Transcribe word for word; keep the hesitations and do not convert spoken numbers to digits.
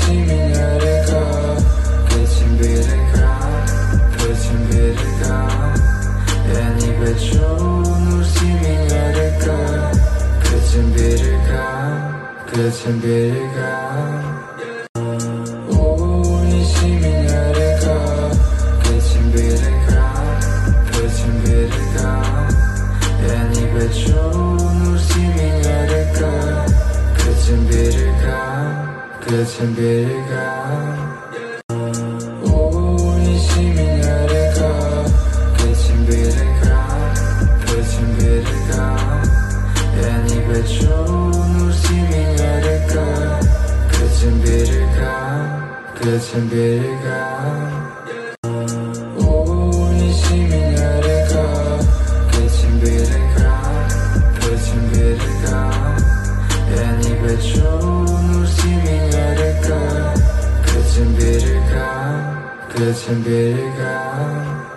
неси меня, река, к этим берегам, к этим берегам. Я не хочу, неси меня, река, к этим берегам, к этим берегам. Неси меня, река, к этим берегам, к этим берегам. Я не хочу, неси меня, река, к этим берегам, к этим берегам. Неси меня, река, к этим берегам, к этим берегам. Я не хочу, неси меня, река, к этим берегам, к этим берегам. Неси меня, река, к этим берегам, к этим берегам. Я не хочу, неси меня, река, к этим берегам, к этим берегам.